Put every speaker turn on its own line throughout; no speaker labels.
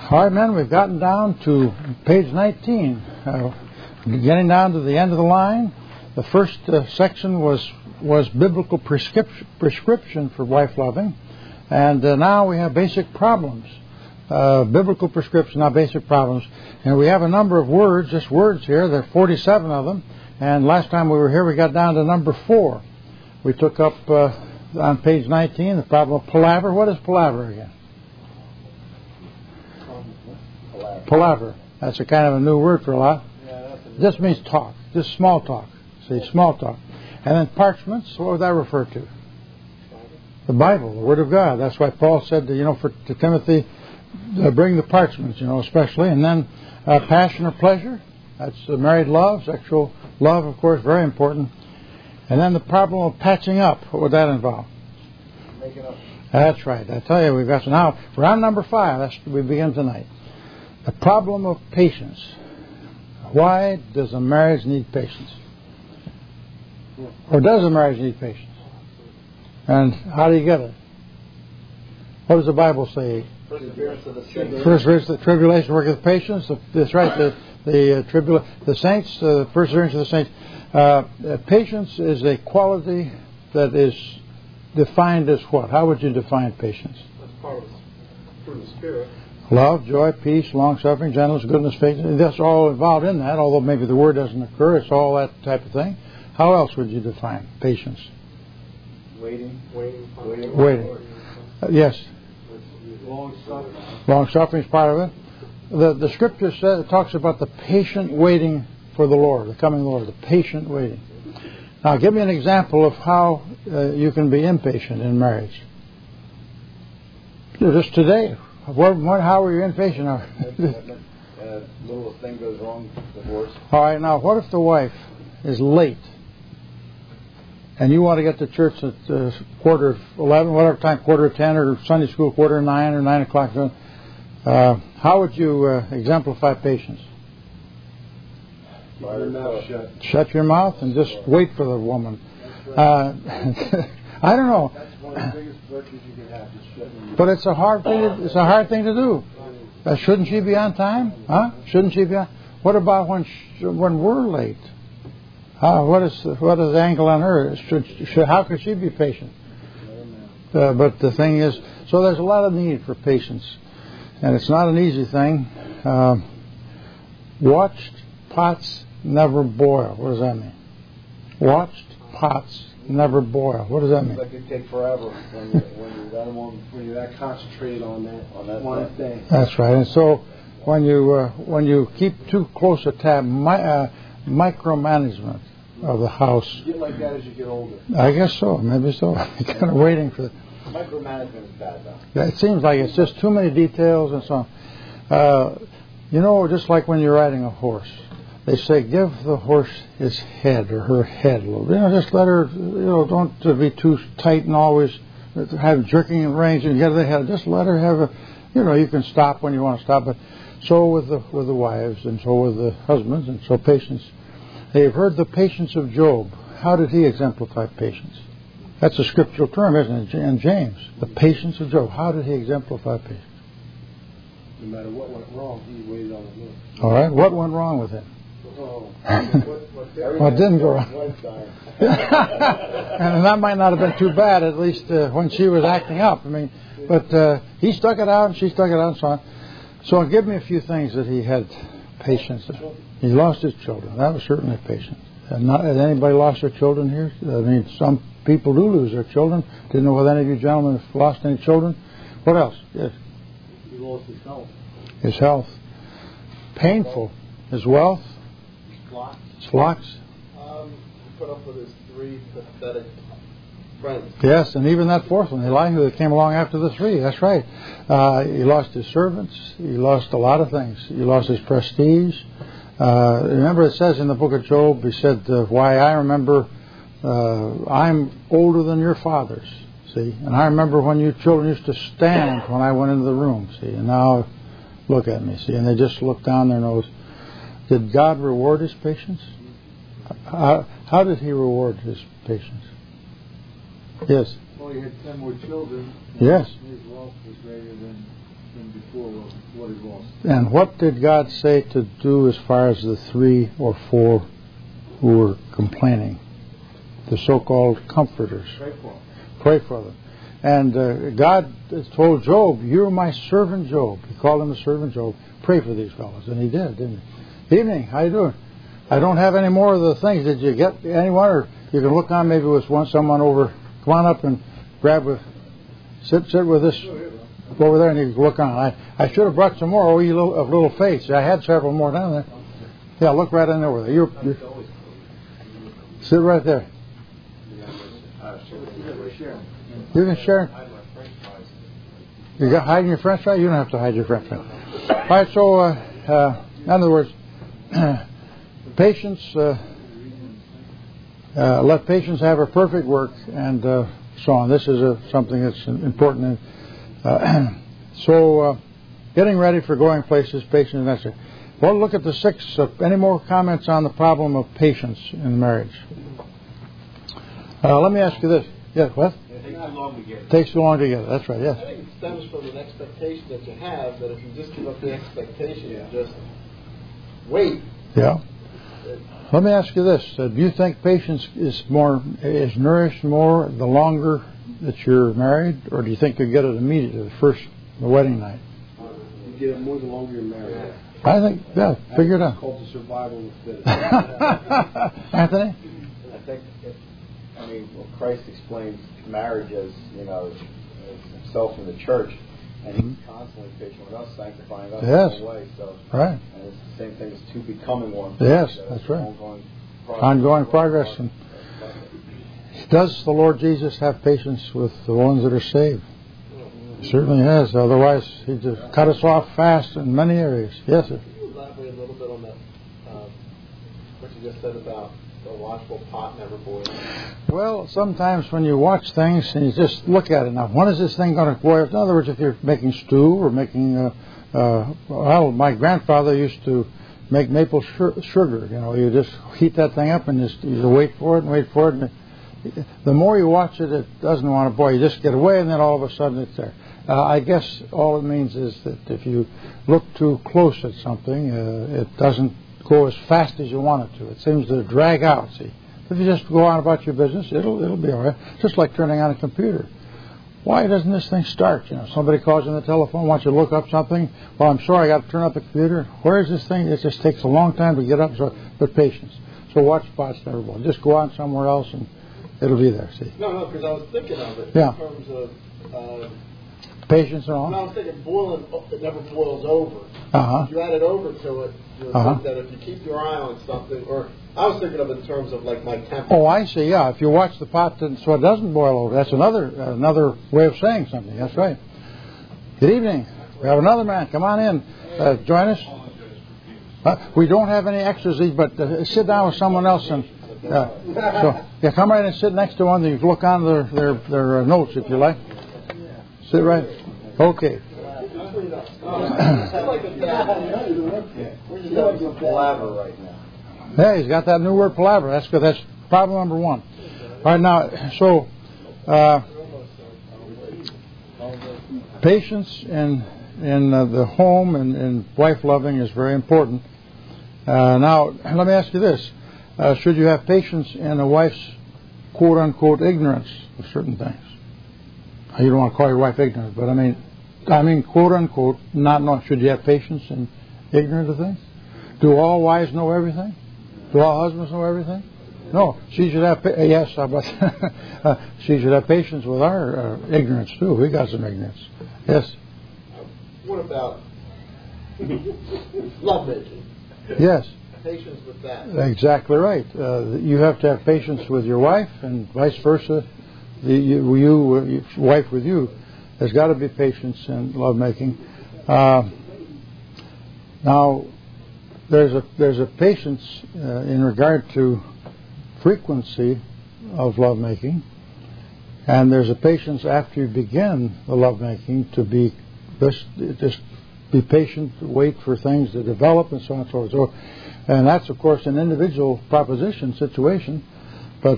All right, men, we've gotten down to page 19. Getting down to the end of the line. The first section was biblical prescription for wife loving. And now we have basic problems. Biblical prescription, now basic problems. And we have a number of words, just words here. There are 47 of them. And last time we were here, we got down to number 4. We took up on page 19 the problem of palaver. What is palaver again? Palaver. That's a kind of a new word for a lot. This means talk, just small talk. See, small talk. And then parchments, what would that refer to? The Bible, the Word of God. That's why Paul said, to Timothy, bring the parchments, especially. And then passion or pleasure. That's married love, sexual love, of course, very important. And then the problem of patching up. What would that involve? Making up. That's right. I tell you, we've got. So now, we're on number 5. We begin tonight. The problem of patience. Why does a marriage need patience? Or does a marriage need patience? And how do you get it? What does the Bible say? Perseverance of the tribulation worketh patience. That's right. The saints, the perseverance of the saints. Patience is a quality that is defined as what? How would you define patience?
That's part of the fruit of the Spirit.
Love, joy, peace, long-suffering, gentleness, goodness, faith. That's all involved in that, although maybe the word doesn't occur. It's all that type of thing. How else would you define patience?
Waiting.
Yes.
Long-suffering.
Long-suffering is part of it. The Scripture talks about the patient waiting for the Lord, the coming Lord, the patient waiting. Now, give me an example of how you can be impatient in marriage. Just today. How are you impatient?
Little thing goes wrong, divorce.
All right, now what if the wife is late and you want to get to church at 11:15, whatever time, 10:15, or Sunday school 9:15 or 9 o'clock? How would you exemplify patience?
Keep your mouth shut.
Shut your mouth and just wait for the woman. I don't know.
That's one of the biggest virtues you can have.
But it's a hard thing to do. Shouldn't she be on time? Huh? Shouldn't she be on? What about when we're late? What is the angle on her? How could she be patient? But the thing is, so there's a lot of need for patience, and it's not an easy thing. Watched pots never boil. What does that mean? Watched pots never boil. What does that mean?
It's like it take forever when you're that concentrated on that one thing.
That's right. And so when you keep too close a tab, micromanagement of the house.
You get like that as you get older.
I guess so. Maybe so. You're kind of waiting for.
Micromanagement is bad though.
It seems like it's just too many details and so on. Just like when you're riding a horse. They say give the horse his head or her head a little. Just let her. Don't be too tight and always have jerking and reins and get the head. Just let her have a. You can stop when you want to stop. But so with the wives and so with the husbands and so patience. They've heard the patience of Job. How did he exemplify patience? That's a scriptural term, isn't it? In James, the patience of Job. How did he exemplify patience?
No matter what went wrong, he waited on the Lord.
All right. What went wrong with him? What didn't go wrong? And that might not have been too bad, at least when she was acting up. But he stuck it out and she stuck it out and so on. So give me a few things that he had patience. He lost his children. That was certainly patience. Has anybody lost their children here? Some people do lose their children. Didn't know whether any of you gentlemen have lost any children. What else? Yes.
He lost his health.
His health. Painful. His wealth. Flocks.
He put up with his 3 pathetic friends.
Yes, and even that 4th one, Elihu, that came along after the 3. That's right. He lost his servants. He lost a lot of things. He lost his prestige. Remember, it says in the book of Job, he said, why I remember I'm older than your fathers. See, and I remember when you children used to stand when I went into the room. See, and now look at me. See, and they just look down their nose. Did God reward his patience? How did he reward his patience? Yes.
Well, he had 10 more children.
Yes.
His wealth was greater than
And what did God say to do as far as the 3 or 4 who were complaining? The so-called comforters. Pray for them. And God told Job, "You're my servant Job." He called him a servant Job. Pray for these fellows. And he did, didn't he? Evening, how you doing? I don't have any more of the things. Did you get anyone? Or you can look on maybe with someone over. Come on up and grab sit with this over there and you can look on. I should have brought some more. Oh, you little face. I had several more down there. Yeah, look right in there with it. You sit right there. You can share. You got hiding your French fries? You don't have to hide your French fries. All right. So, in other words, patience. Let patience have her perfect work, and so on. This is something that's important. So, getting ready for going places, patience is necessary. Well, look at the 6. Any more comments on the problem of patience in marriage? Let me ask you this. Yes, what?
It takes too long to get it.
Takes too long to get it. That's right, yes.
I think it stems from an expectation that you have, that if you just give up the expectation and just wait.
Yeah. Let me ask you this. Do you think patience is nourished more the longer that you're married, or do you think you get it immediately, the wedding night?
You get it more the longer you're married.
I think, yeah, figure it out.
It's called the survival of the fittest.
Anthony?
I think, Christ explains marriage as, as himself in the church, and he's constantly patient with us, sanctifying us in the way. So,
right.
And it's the same thing as 2 becoming one.
Yes, that's right. Ongoing progress. And does the Lord Jesus have patience with the ones that are saved? He certainly has. Otherwise, he'd just cut us off fast in many areas. Yes, sir.
Can you elaborate a little bit on that, what you just said about the watchful pot never boils?
Well, sometimes when you watch things and you just look at it, now, when is this thing going to boil? In other words, if you're making stew or making, my grandfather used to make maple sugar. You just heat that thing up and you wait for it. And the more you watch it, it doesn't want to boil. You just get away and then all of a sudden it's there. I guess all it means is that if you look too close at something, it doesn't go as fast as you want it to. It seems to drag out, see. If you just go on about your business, it'll be all right. Just like turning on a computer. Why doesn't this thing start? Somebody calls you on the telephone, wants you to look up something. Well, I'm sorry, I got to turn up the computer. Where is this thing? It just takes a long time to get up, but patience. So watch spots never boil. Just go on somewhere else and it'll be there, see.
No, because I was thinking of it in terms of...
patience and all?
No, I was thinking boiling, it never boils over.
Uh-huh.
If you add it over to it, you'll think that if you keep your eye on something, or I was thinking of it in terms of like my temper.
Oh, I see, yeah. If you watch the pot so it doesn't boil over, that's another way of saying something. That's right. Good evening. We have another man. Come on in. Join us. We don't have any extras, but sit down with someone else and... come right and sit next to one. You can look on their notes if you like. Sit right. Okay.
Palaver right now.
Yeah, he's got that new word, palaver. That's good. That's problem number 1. All right, now, so patience in the home and wife loving is very important. Now, let me ask you this. Should you have patience in a wife's quote-unquote ignorance of certain things? You don't want to call your wife ignorant, but I mean quote-unquote, not know. Should you have patience in ignorance of things? Do all wives know everything? Do all husbands know everything? No. She should have, she should have patience with our ignorance too. We got some ignorance. Yes?
What about lovemaking?
Yes.
Patience with that.
Exactly right. You have to have patience with your wife, and vice versa. Wife with you. There's got to be patience in lovemaking. Now, there's a patience in regard to frequency of lovemaking, and there's a patience after you begin the lovemaking to be just be patient, wait for things to develop, and so on and so forth. And that's, of course, an individual situation, but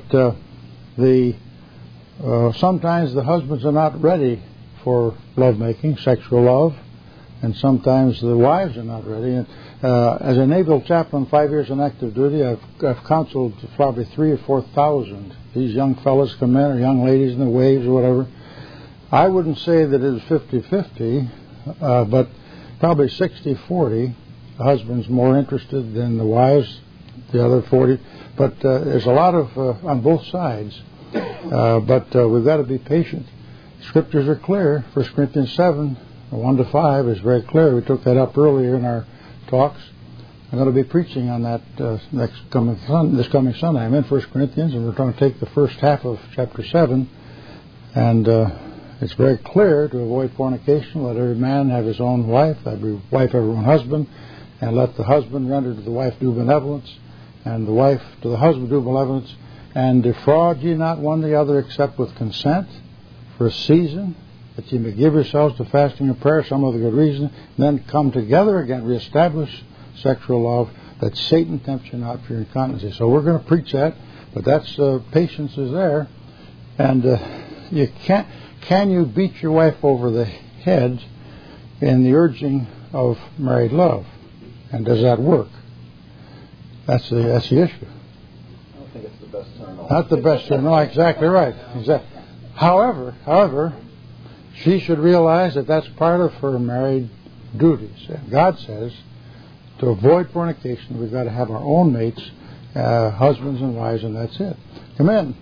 sometimes the husbands are not ready for lovemaking, sexual love, and sometimes the wives are not ready. And as a naval chaplain, 5 years on active duty, I've counseled probably 3,000 or 4,000. These young fellows come in, or young ladies in the waves or whatever. I wouldn't say that it was 50-50, but probably 60-40. The husband's more interested than the wives, the other 40. But there's a lot of on both sides. But we've got to be patient. Scriptures are clear. 1 Corinthians 7, 1-5 is very clear. We took that up earlier in our talks. I'm going to be preaching on that this coming Sunday. I'm in 1 Corinthians, and we're going to take the first half of chapter 7. And it's very clear to avoid fornication. Let every man have his own wife, every wife have her own husband, and let the husband render to the wife due benevolence, and the wife to the husband due benevolence. And defraud ye not one the other, except with consent, for a season, that ye may give yourselves to fasting and prayer, some other good reason, and then come together again, reestablish sexual love, that Satan tempts you not for your incontinency. So we're going to preach that, but that's patience is there, and you can't. Can you beat your wife over the head in the urging of married love, and does that work? That's the issue.
I don't think it's the best term.
Not the best term. No, exactly right. Exactly. However, she should realize that that's part of her married duties. And God says to avoid fornication, we've got to have our own mates, husbands and wives, and that's it. Come in.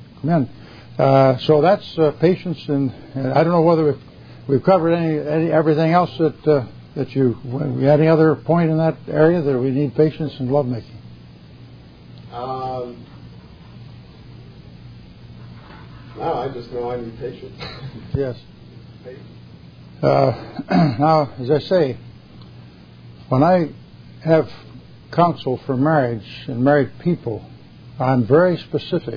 So that's patience, and I don't know whether we've covered everything else that you had any other point in that area that we need patience and lovemaking.
No, I just know I need patience.
Yes. Now, as I say, when I have counsel for marriage and married people, I'm very specific.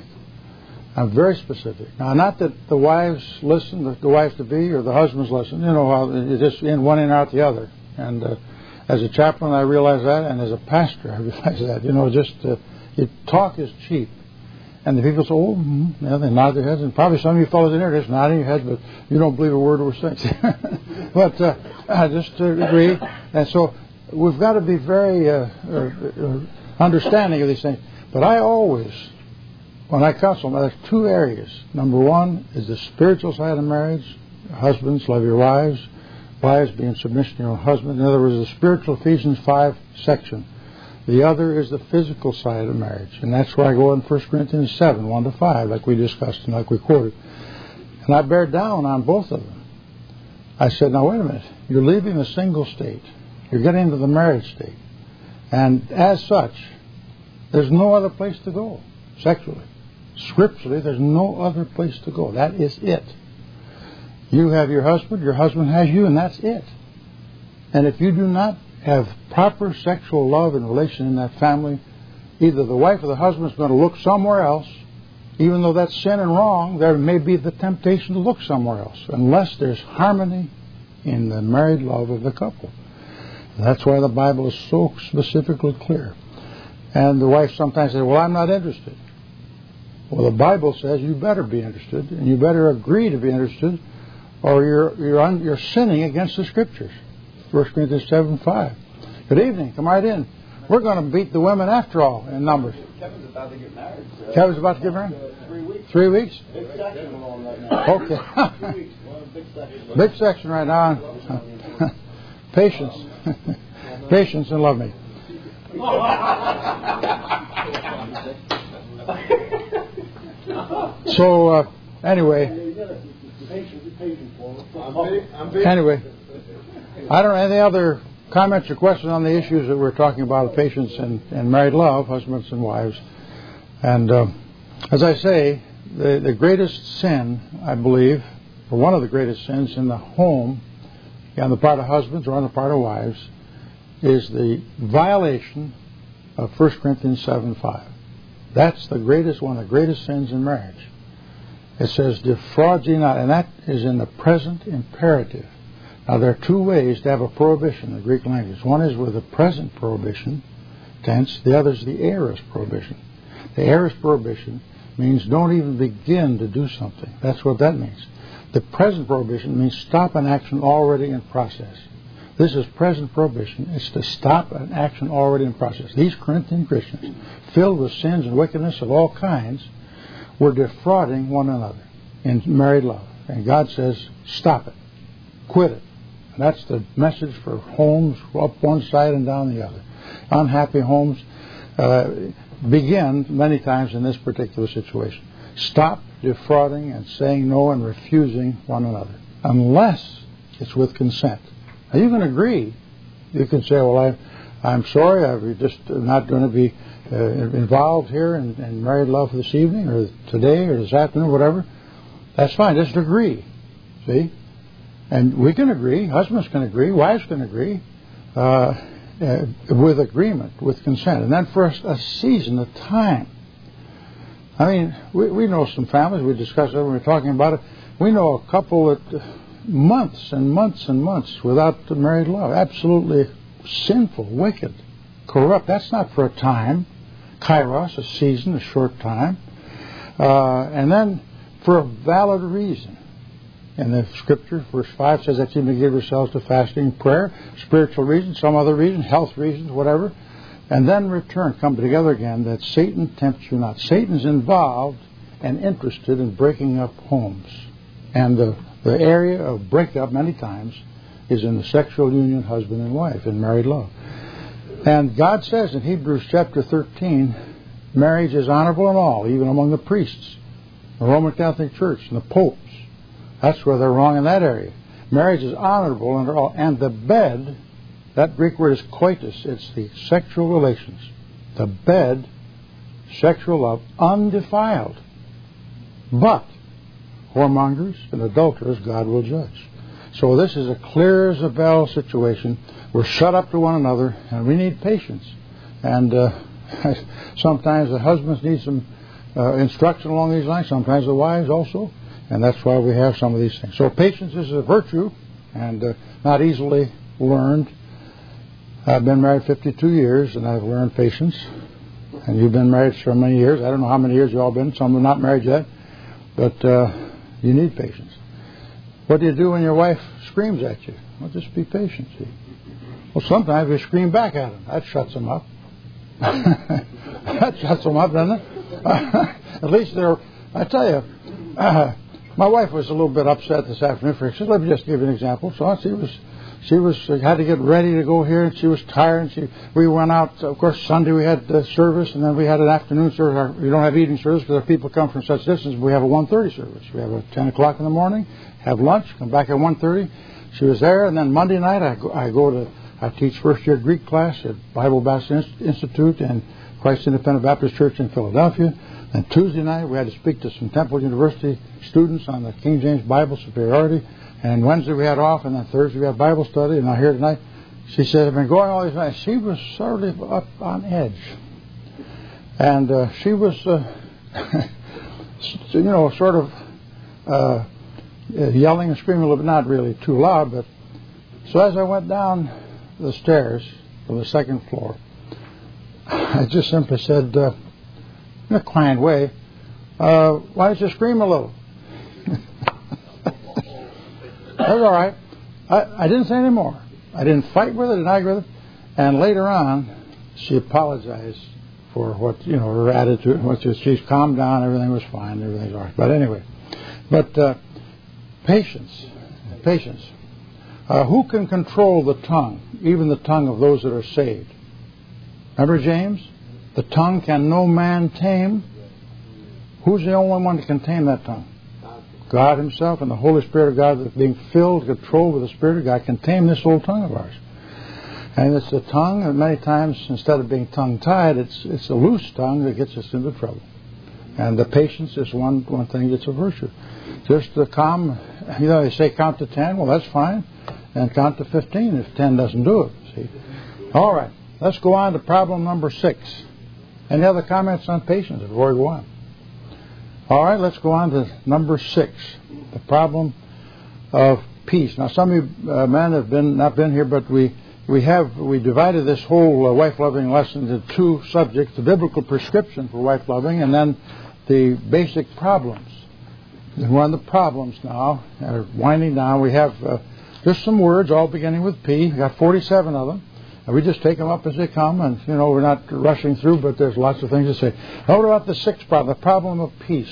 Now, not that the wives listen, the wives to be, or the husbands listen. You know, it's just in one and out the other. And as a chaplain, I realize that, and as a pastor, I realize that. You know, talk is cheap. And the people say, they nod their heads, and probably some of you fellows in here are just nodding your heads, but you don't believe a word we're saying. But just to agree. And so we've got to be very understanding of these things. But I always, when I counsel, there's two areas. Number one is the spiritual side of marriage. Husbands, love your wives. Wives, be in submission to your own husband. In other words, the spiritual Ephesians 5 section. The other is the physical side of marriage. And that's where I go in 1 Corinthians 7, 1-5, like we discussed and like we quoted. And I bear down on both of them. I said, now wait a minute. You're leaving the single state. You're getting into the marriage state. And as such, there's no other place to go sexually. Scripturally, there's no other place to go. That is it. You have your husband has you, and that's it. And if you do not have proper sexual love and relation in that family, either the wife or the husband is going to look somewhere else. Even though that's sin and wrong, there may be the temptation to look somewhere else, unless there's harmony in the married love of the couple. That's why the Bible is so specifically clear. And the wife sometimes says, well, I'm not interested. Well, the Bible says you better be interested, and you better agree to be interested, or you're sinning against the Scriptures. 1 Corinthians 7:5. Good evening. Come right in. We're going to beat the women after all in numbers.
Kevin's about to get married.
Kevin's about to get married?
3 weeks.
3 weeks?
Big section on right now.
Okay.
2 weeks. Big section.
Big section right now. Patience. Patience and love me. So, anyway, I don't know any other comments or questions on the issues that we're talking about, patience and married love, husbands and wives. And as I say, the greatest sin, I believe, or one of the greatest sins in the home, on the part of husbands or on the part of wives, is the violation of 1 Corinthians 7:5. That's the greatest one of the greatest sins in marriage. It says, defraud ye not, and that is in the present imperative. Now, there are two ways to have a prohibition in the Greek language. One is with the present prohibition tense. The other is the aorist prohibition. The aorist prohibition means don't even begin to do something. That's what that means. The present prohibition means stop an action already in process. This is present prohibition. It's to stop an action already in process. These Corinthian Christians, filled with sins and wickedness of all kinds, were defrauding one another in married love. And God says, stop it. Quit it. And that's the message for homes up one side and down the other. Unhappy homes begin many times in this particular situation. Stop defrauding and saying no and refusing one another, unless it's with consent. Now you can agree. You can say, well, I'm sorry, I'm just not going to be involved here in married love this evening or today or this afternoon, whatever. That's fine. Just agree. See? And we can agree. Husbands can agree. Wives can agree with agreement, with consent. And then for a season, a time. I mean, we know some families. We discussed it when we were talking about it. We know a couple that months and months and months without married love. Absolutely sinful, wicked, corrupt. That's not for a time. Kairos, a season, a short time. And then for a valid reason. And the Scripture, verse 5, says that you may give yourselves to fasting, prayer, spiritual reasons, some other reason, health reasons, whatever. And then return, come together again, that Satan tempts you not. Satan's involved and interested in breaking up homes. And the area of breakup many times is in the sexual union, husband and wife, in married love. And God says in Hebrews chapter 13, marriage is honorable in all, even among the priests, the Roman Catholic Church, and the popes. That's where they're wrong in that area. Marriage is honorable under all. And the bed, that Greek word is coitus. It's the sexual relations. The bed, sexual love, undefiled. But whoremongers and adulterers God will judge. So this is a clear as a bell situation. We're shut up to one another, and we need patience. And sometimes the husbands need some instruction along these lines. Sometimes the wives also. And that's why we have some of these things. So patience is a virtue and not easily learned. I've been married 52 years, and I've learned patience. And you've been married so many years. I don't know how many years you've all been. Some are not married yet. But you need patience. What do you do when your wife screams at you? Well, just be patient, see. Well, sometimes we scream back at them. That shuts them up. That shuts them up, doesn't it? At least they're... I tell you... my wife was a little bit upset this afternoon. She said, let me just give you an example. So she had to get ready to go here, and she was tired. And we went out. Of course, Sunday we had the service, and then we had an afternoon service. We don't have evening service because our people come from such distance. We have a 1:30 service. We have a 10 o'clock in the morning, have lunch, come back at 1:30. She was there, and then Monday night I teach first-year Greek class at Bible Baptist Institute and Christ Independent Baptist Church in Philadelphia. And Tuesday night, we had to speak to some Temple University students on the King James Bible superiority. And Wednesday we had off, and then Thursday we had Bible study. And now here tonight, she said, I've been going all these nights. She was sort of up on edge. And she was, sort of yelling and screaming a little bit, not really too loud. But so as I went down the stairs from the second floor, I just simply said, in a kind way, why don't you scream a little? That's all right. I didn't say any more. I didn't fight with her, didn't argue with her. And later on, she apologized for what, her attitude. She's calmed down, everything was fine, everything's all right. But anyway, patience. Who can control the tongue, even the tongue of those that are saved? Remember James? The tongue can no man tame. Who's the only one that can tame that tongue? God Himself, and the Holy Spirit of God, that being filled, controlled with the Spirit of God, can tame this old tongue of ours. And it's the tongue, and many times, instead of being tongue-tied, it's a loose tongue that gets us into trouble. And the patience is one thing that's a virtue. Just the calm, they say count to 10, well, that's fine. And count to 15 if 10 doesn't do it, see. All right, let's go on to problem number 6. Any other comments on patience before we go on? All right, let's go on to number 6, the problem of peace. Now, some of you men have not been here, but we divided this whole wife-loving lesson into 2 subjects: the biblical prescription for wife-loving, and then the basic problems. And we're on the problems now, winding down. We have Just some words, all beginning with P. We've got 47 of them. And we just take them up as they come, and, we're not rushing through, but there's lots of things to say. Now, what about the sixth problem, the problem of peace?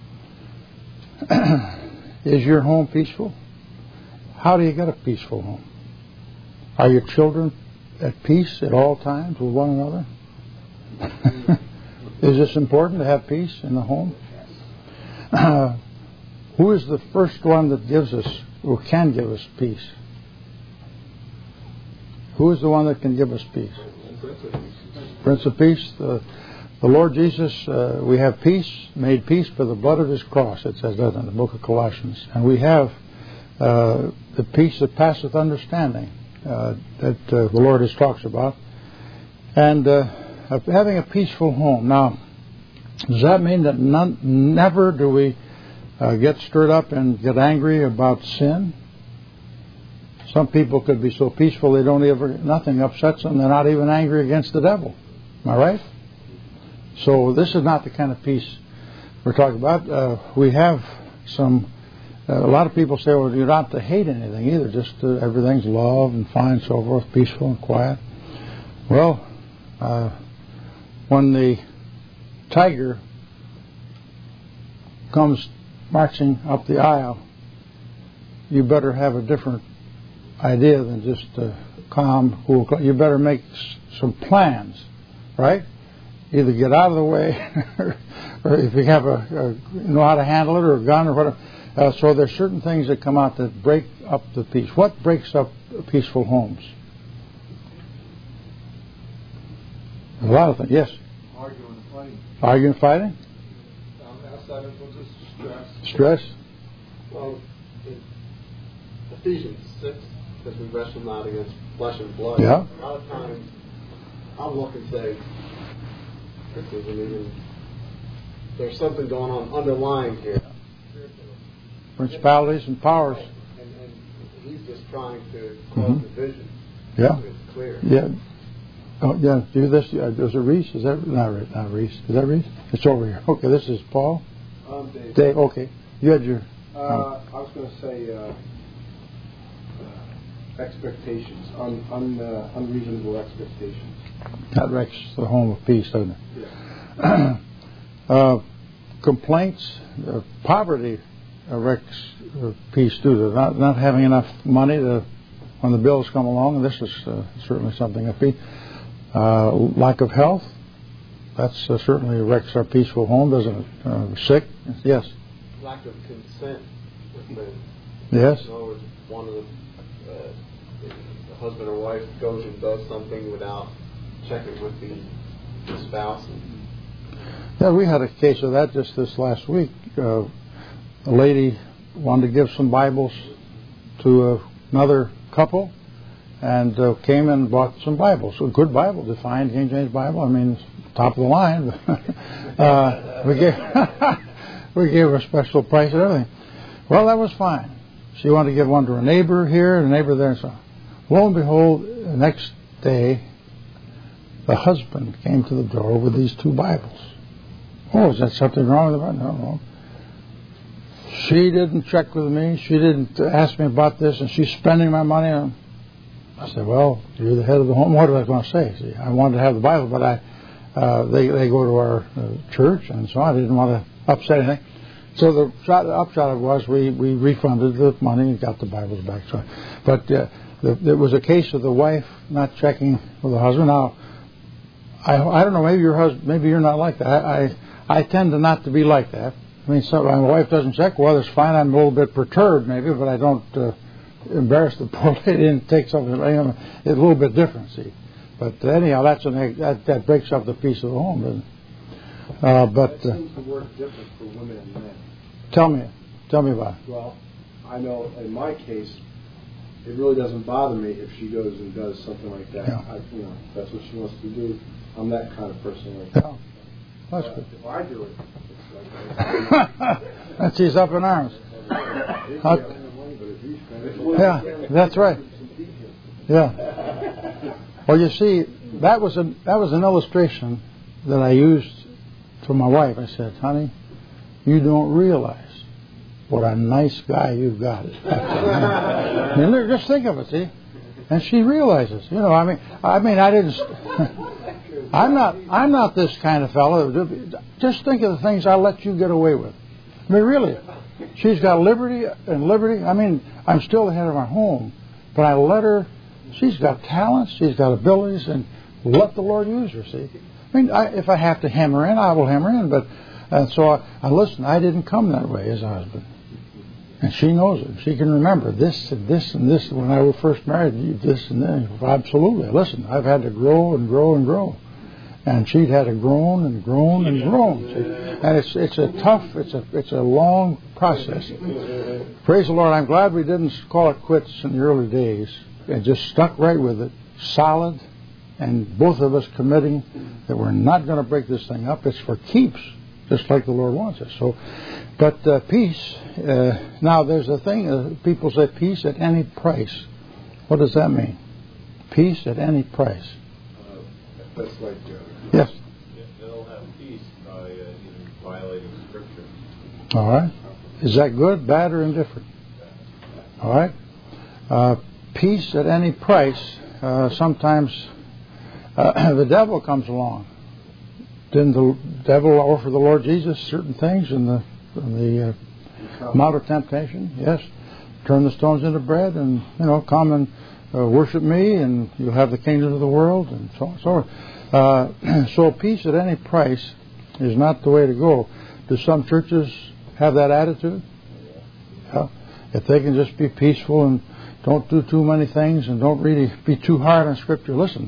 Is your home peaceful? How do you get a peaceful home? Are your children at peace at all times with one another? Is this important to have peace in the home? Who is the first one that gives us, or can give us peace? Who is the one that can give us peace? Prince of Peace. The Lord Jesus, we have peace, made peace by the blood of His cross, it says that in the book of Colossians. And we have the peace that passeth understanding that the Lord has talks about. And having a peaceful home. Now, does that mean that never do we get stirred up and get angry about sin? Some people could be so peaceful they don't nothing upsets them. They're not even angry against the devil. Am I right? So this is not the kind of peace we're talking about. We have some. A lot of people say, "Well, you're not to hate anything either. Just everything's love and fine, and so forth, peaceful and quiet." Well, when the tiger comes marching up the aisle, you better have a different idea than just calm, cool. You better make some plans, right? Either get out of the way, or if you have know how to handle it, or a gun, or whatever. So there's certain things that come out that break up the peace. What breaks up peaceful homes? A lot of things. Yes.
Arguing and fighting.
Arguing and fighting.
Outside influences,
Stress.
Well, in Ephesians 6, because we wrestle not against flesh and blood.
Yeah.
A lot of times, I'll look and say, there's something going on underlying here.
Principalities and powers.
And he's just trying to cause division.
Yeah.
It's clear.
Yeah. Oh, yeah. Do this. There's a Reese. Is that not Reese? Is that Reese? It's over here. Okay. This is Paul.
Dave.
Dave. Okay. You had your.
I was going to say expectations, unreasonable expectations.
That wrecks the home of peace, doesn't it?
Yeah.
Complaints, poverty wrecks peace too. Not having enough money when the bills come along, and this is certainly something of peace. Lack of health, that's certainly wrecks our peaceful home, doesn't it? Sick, yes.
Lack of consent with the.
Yes.
In other words, one of the husband or wife goes and does something without checking with the spouse.
Yeah, we had a case of that just this last week. A lady wanted to give some Bibles to another couple, and came and bought some Bibles. A good Bible, defined King James Bible. I mean, top of the line. we gave her a special price and everything. Well, that was fine. She wanted to give one to a neighbor here and a neighbor there, and so on. Lo and behold, the next day, the husband came to the door with these two Bibles. Oh, is that something wrong with the Bible? No. She didn't check with me. She didn't ask me about this, and she's spending my money. I said, well, you're the head of the home. What was I going to say? See, I wanted to have the Bible, but they go to our church, and so I didn't want to upset anything. So the upshot of it was we refunded the money and got the Bibles back. So, but there was a case of the wife not checking with the husband. Now, I don't know. Maybe your husband. Maybe you're not like that. I tend to not to be like that. I mean, so my wife doesn't check. Well, it's fine. I'm a little bit perturbed, maybe, but I don't embarrass the poor lady and take something. It's a little bit different, see. But anyhow, that breaks up the peace of the home, doesn't it?
That seems to work different for women and men.
Tell me about it.
Well, I know in my case, it really doesn't bother me if she goes and does something like that.
Yeah.
That's what she wants to do. I'm that kind of person like that.
Yeah. That's good.
If I do it, it's like
and she's up in arms. Yeah, that's right. Yeah. Well, you see, that was an illustration that I used to my wife. I said, honey, you don't realize what a nice guy you've got. And just think of it, see? And she realizes, I didn't. I'm not this kind of fellow. Just think of the things I let you get away with. I mean, really. She's got liberty. I mean, I'm still the head of our home, but I let her. She's got talents. She's got abilities, and let the Lord use her. See, I mean, if I have to hem her in, I will hem her in. But so I listen. I didn't come that way as a husband, and she knows it. She can remember this and this and this when I was first married. This and that. Absolutely. Listen, I've had to grow and grow and grow. And she'd had to groan and groan and groan. And it's a long process. Praise the Lord. I'm glad we didn't call it quits in the early days and just stuck right with it, solid, and both of us committing that we're not going to break this thing up. It's for keeps, just like the Lord wants us. So, but peace. Now there's a thing. People say peace at any price. What does that mean? Peace at any price.
That's like.
Yes.
They'll have peace by even violating Scripture.
All right. Is that good, bad, or indifferent? All right. Peace at any price. Sometimes the devil comes along. Didn't the devil offer the Lord Jesus certain things in the Mount of Temptation? Yes. Turn the stones into bread, and come and worship me, and you'll have the kingdom of the world, and so on. So peace at any price is not the way to go. Do some churches have that attitude? Yeah. If they can just be peaceful and don't do too many things and don't really be too hard on Scripture. Listen,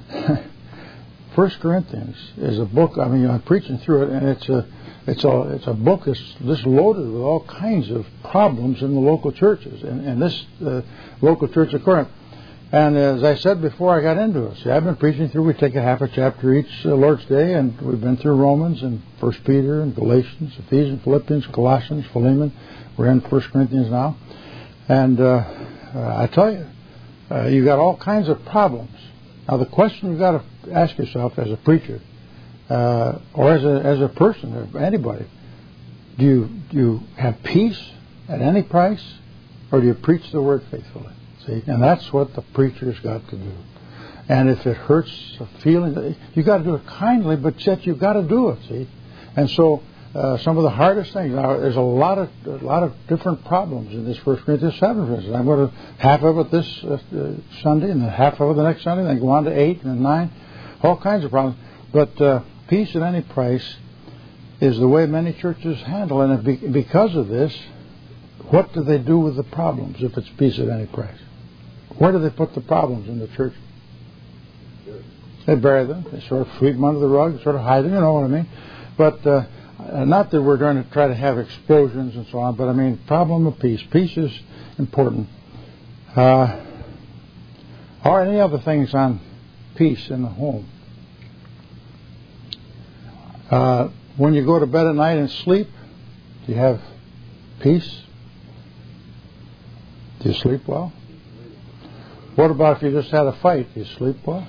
1 Corinthians is a book. I mean, I'm preaching through it, and it's a book that's just loaded with all kinds of problems in the local churches, and this local church of Corinth. And as I said before I got into it, see, I've been preaching through. We take a half a chapter each Lord's Day, and we've been through Romans and 1 Peter and Galatians, Ephesians, Philippians, Colossians, Philemon. We're in 1 Corinthians now. And I tell you, you got all kinds of problems. Now, the question you've got to ask yourself as a preacher, or as a person, or anybody, do you have peace at any price, or do you preach the Word faithfully? See, and that's what the preacher's got to do. And if it hurts a feeling, you got to do it kindly, but yet you've got to do it. See, and so some of the hardest things. Now, there's a lot of different problems in this 1 Corinthians 7. For instance, I'm going to half of it this Sunday, and then half of it the next Sunday, then go on to 8 and then 9. All kinds of problems. But peace at any price is the way many churches handle it. And because of this, what do they do with the problems if it's peace at any price? Where do they put the problems in the church? They bury them. They sort of sweep them under the rug, sort of hide them, you know what I mean? But not that we're going to try to have explosions and so on, but I mean, problem of peace. Peace is important. Or any other things on peace in the home. When you go to bed at night and sleep, do you have peace? Do you sleep well? What about if you just had a fight? Do you sleep well?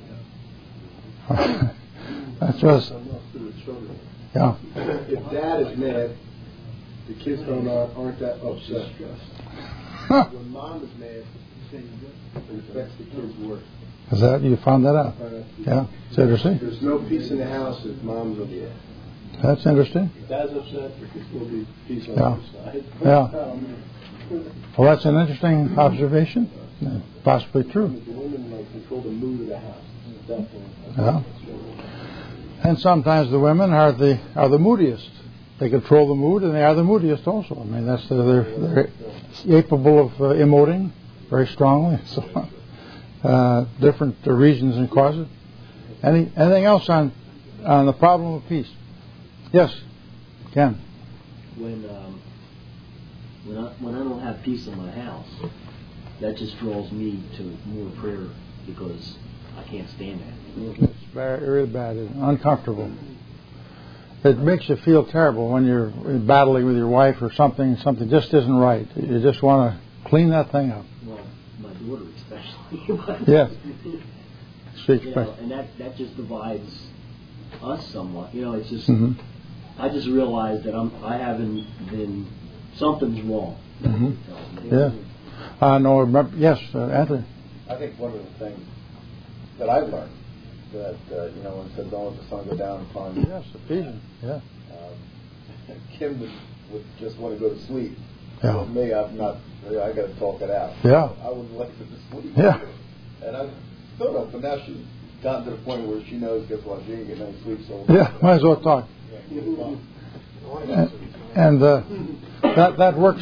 That's just... Yeah.
If dad is mad, the kids aren't that upset. When mom is mad, it affects the kids worse.
Is that, you found that out? Yeah. It's interesting.
There's no peace in the house if mom's upset.
That's interesting.
If dad's upset, there can still be peace on the other side.
Yeah. Well, that's an interesting observation. Possibly true.
The women control the mood of the house. Definitely.
Yeah. And sometimes the women are the moodiest. They control the mood, and they are the moodiest also. I mean, that's they're capable of emoting very strongly. So, different reasons and causes. Anything else on the problem of peace? Yes, Ken.
When I don't have peace in my house, that just draws me to more prayer because I can't stand that.
It's very bad, uncomfortable. It makes you feel terrible when you're battling with your wife or something just isn't right. You just want to clean that thing up.
Well, my daughter especially.
Yes.
And that just divides us somewhat. It's just I just realized that I haven't been something's wrong.
Mm-hmm. Yeah. No, remember, yes, Anthony.
I think one of the things that I've learned that when it said, "Don't let the sun go down upon you."
Yes, Ephesians. Yeah.
Kim would just want to go to sleep.
Yeah.
For me, I'm not. I got to talk it out.
Yeah.
I wouldn't let her to sleep.
Yeah.
And I still don't. But now she's gotten to the point where she knows, guess what? She ain't getting any sleep. So
yeah, might as well talk. And that works.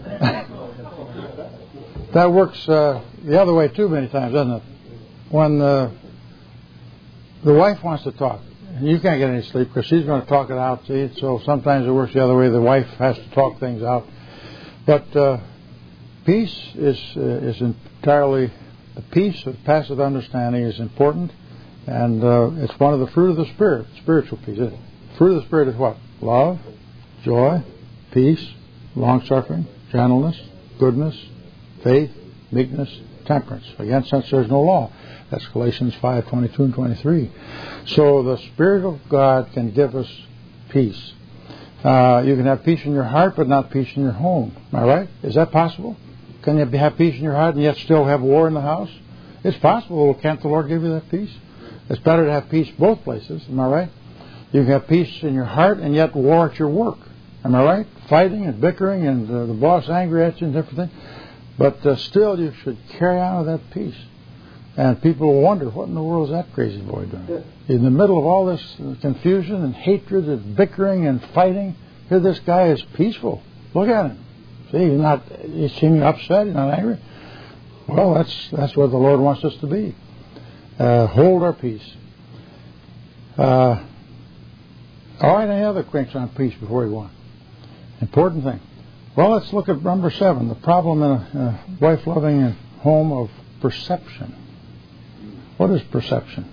That works the other way too many times, doesn't it? When the wife wants to talk, and you can't get any sleep because she's going to talk it out. See, so sometimes it works the other way. The wife has to talk things out. But peace is entirely the peace of passive understanding is important, and it's one of the fruit of the Spirit, spiritual peace. Fruit of the Spirit is what? Love, joy, peace, long-suffering, gentleness, goodness, faith, meekness, temperance. Against such there is no law. That's Galatians 5:22 and 23. So the Spirit of God can give us peace. You can have peace in your heart, but not peace in your home. Am I right? Is that possible? Can you have peace in your heart and yet still have war in the house? It's possible. Can't the Lord give you that peace? It's better to have peace both places. Am I right? You can have peace in your heart and yet war at your work. Am I right? Fighting and bickering and the boss angry at you and everything. But still you should carry on with that peace. And people will wonder, what in the world is that crazy boy doing? In the middle of all this confusion and hatred and bickering and fighting, here this guy is peaceful. Look at him. See, he's seeming upset, he's not angry. Well, that's what the Lord wants us to be. Hold our peace. All right, any other quinks on peace before we go on? Important thing. Well, let's look at number 7, the problem in a wife-loving and home of perception. What is perception?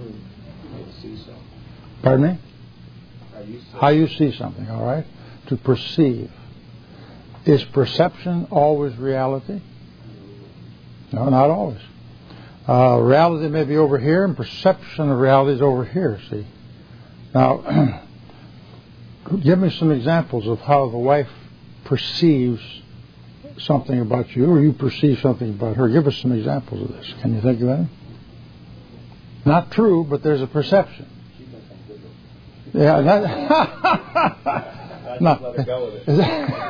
Pardon me? How you see something, all right? To perceive. Is perception always reality? No, not always. Reality may be over here, and perception of reality is over here, see? Now, give me some examples of how the wife perceives something about you, or you perceive something about her. Give us some examples of this. Can you think of any? Not true, but there's a perception. Yeah,
I just let her go with it.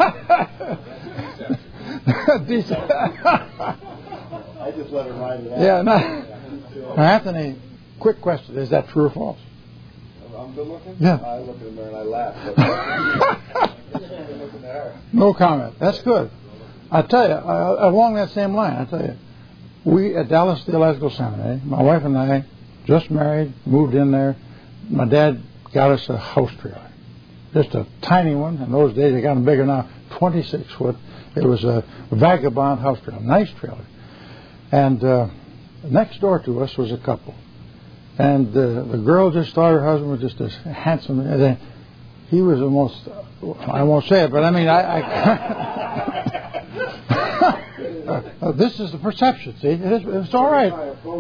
I just let her ride it out.
Yeah, now, Anthony, quick question. Is that true or false?
I'm good looking?
Yeah.
I look at her and I laugh.
No comment. That's good. I tell you, along that same line, we at Dallas Theological Seminary, my wife and I, just married, moved in there. My dad got us a house trailer. Just a tiny one. In those days, they got them bigger now, 26 foot. It was a vagabond house trailer, nice trailer. And next door to us was a couple. And the girl just thought her husband was just as handsome. And he was the most, I won't say it, but I mean, this is the perception, see? It's all right.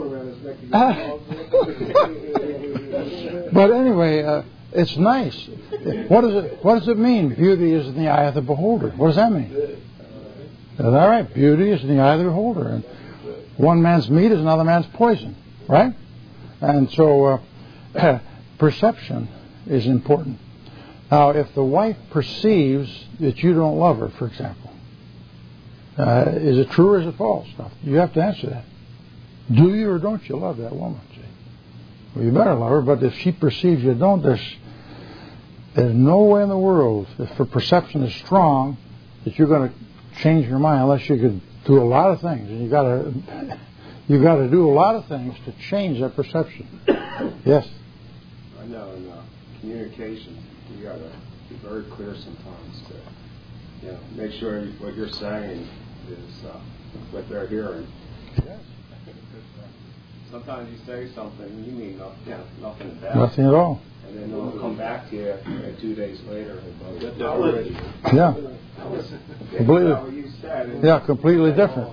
But anyway, it's nice. What does it mean? Beauty is in the eye of the beholder. What does that mean? Is that right? Beauty is in the eye of the beholder. And one man's meat is another man's poison, right? And so perception is important. Now, if the wife perceives that you don't love her, for example, is it true or is it false? You have to answer that. Do you or don't you love that woman? See? Well, you better love her, but if she perceives you don't, there's no way in the world, if her perception is strong, that you're going to change your mind unless you could do a lot of things. And you got to do a lot of things to change that perception. Yes?
I know in communication, you got to be very clear sometimes to make sure what you're saying is what they're hearing.
Yes.
Sometimes you say something you mean nothing about
Nothing at all.
and then they'll come back to you 2 days later and
Yeah. Completely.
What you said.
Yeah, completely different.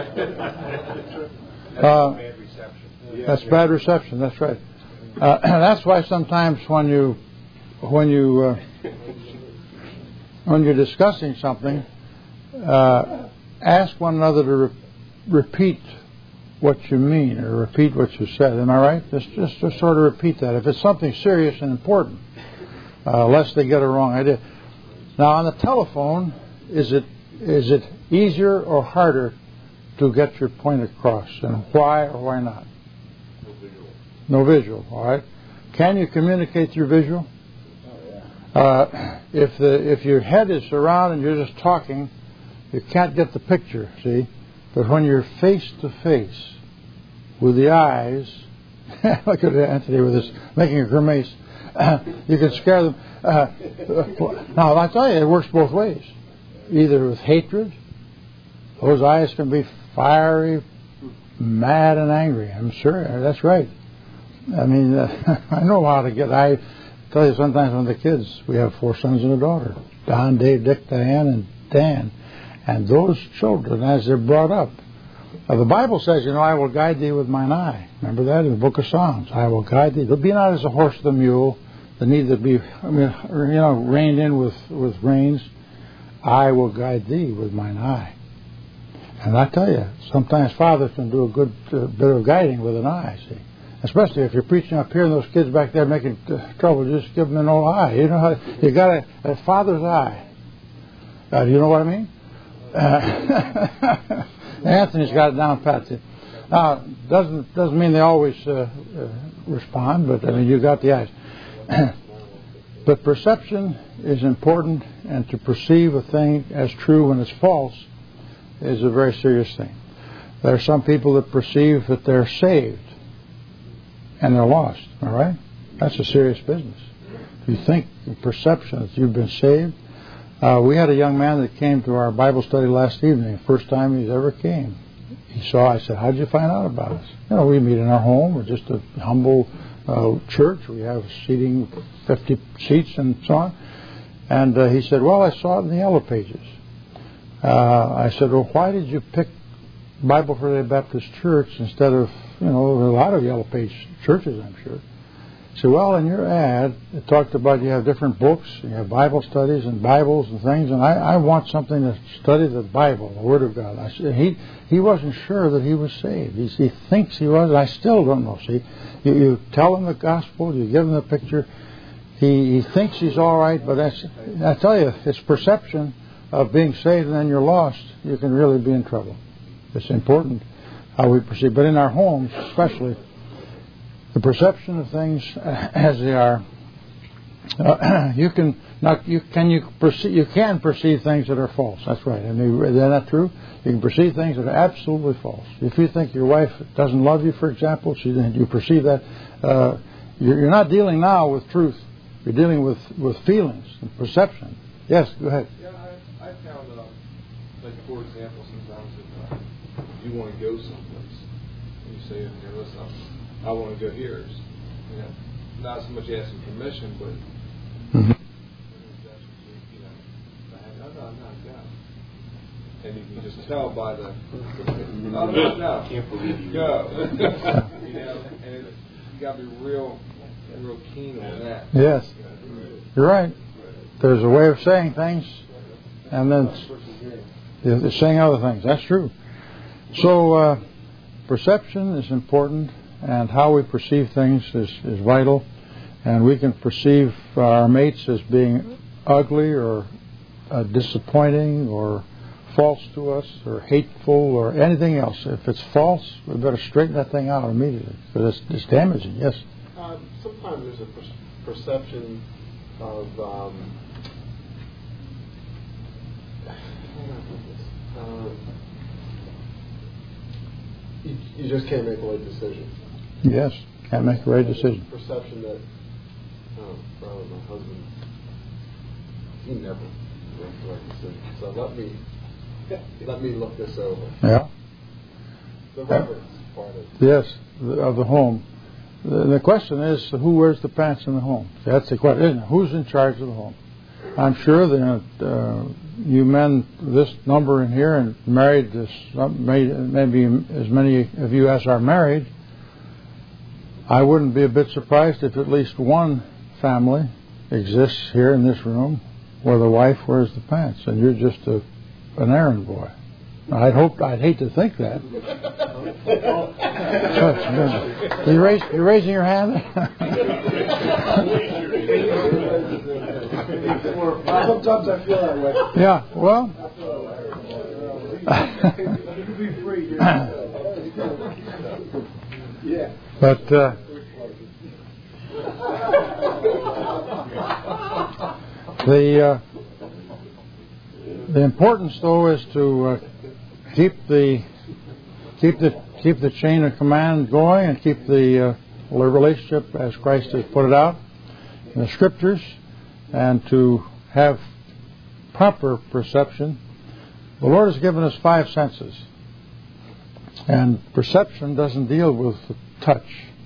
Bad reception.
That's bad reception. That's right. And that's why sometimes when you when you're discussing something, ask one another to repeat what you mean or repeat what you said. Am I right? Just to sort of repeat that. If it's something serious and important, lest they get a wrong idea. Now, on the telephone, is it easier or harder to get your point across, and why or why not?
No visual.
No visual. All right. Can you communicate through visual? If your head is around and you're just talking, you can't get the picture. See. But when you're face to face with the eyes, look at Anthony with this making a grimace. You can scare them. Now I tell you, it works both ways. Either with hatred, those eyes can be fiery, mad, and angry. I'm sure that's right. I mean, I know how to get. I tell you, sometimes when the kids, we have 4 sons and a daughter: Don, Dave, Dick, Diane, and Dan. And those children, as they're brought up, the Bible says, I will guide thee with mine eye. Remember that in the book of Psalms. I will guide thee. Be not as a horse or the mule, that need to be, reined in with reins. I will guide thee with mine eye. And I tell you, sometimes fathers can do a good bit of guiding with an eye, see. Especially if you're preaching up here and those kids back there making trouble, just give them an old eye. You know how you got a father's eye. Do you know what I mean? Anthony's got it down pat. Now, doesn't mean they always respond, but I mean you got the eyes. But perception is important, and to perceive a thing as true when it's false is a very serious thing. There are some people that perceive that they're saved and they're lost. All right, that's a serious business. If you think in perception that you've been saved. We had a young man that came to our Bible study last evening, first time he's ever came. I said, how did you find out about us? We meet in our home. We're just a humble church. We have seating 50 seats and so on. And he said, well, I saw it in the Yellow Pages. I said, well, why did you pick Bible for the Baptist Church instead of, a lot of Yellow Page churches, I'm sure. So, well, in your ad, it talked about you have different books, you have Bible studies and Bibles and things, and I want something to study the Bible, the Word of God. I said, he wasn't sure that he was saved. He thinks he was. I still don't know. See, you tell him the gospel, you give him the picture. He thinks he's all right, but I tell you, it's perception of being saved and then you're lost. You can really be in trouble. It's important how we perceive, but in our homes, especially. The perception of things as they are. You can perceive things that are false. That's right. I mean, is that true? You can perceive things that are absolutely false. If you think your wife doesn't love you, for example, you perceive that. You're not dealing now with truth. You're dealing with feelings and perception. Yes, go ahead.
Yeah, I found, for example, sometimes if you want to go someplace, and you say, listen, I want to go here. Not so much asking permission, but no, and you can just tell by the no,
can't believe you
go. And you got to be real keen on that.
Yes, you're right. There's a way of saying things, and then they're saying other things. That's true. So perception is important. And how we perceive things is vital. And we can perceive our mates as being ugly or disappointing or false to us or hateful or anything else. If it's false, we better straighten that thing out immediately because it's damaging. Yes?
Sometimes there's a perception of you just can't make the right decision.
Yes, can't make the right decision.
Perception that, probably my husband, he never makes the right decision. So let me look this over.
Yeah.
The reverence part of it.
Yes, of the home. The question is, who wears the pants in the home? That's the question, isn't it? Who's in charge of the home? I'm sure that you men, this number in here, and married, maybe as many of you as are married, I wouldn't be a bit surprised if at least one family exists here in this room where the wife wears the pants, and you're just an errand boy. I'd hate to think that. You're raising your hand?
Sometimes I feel that way.
Yeah, well.
Yeah.
But the importance, though, is to keep the chain of command going and keep the relationship as Christ has put it out in the Scriptures, and to have proper perception. The Lord has given us 5 senses, and perception doesn't deal with the touch.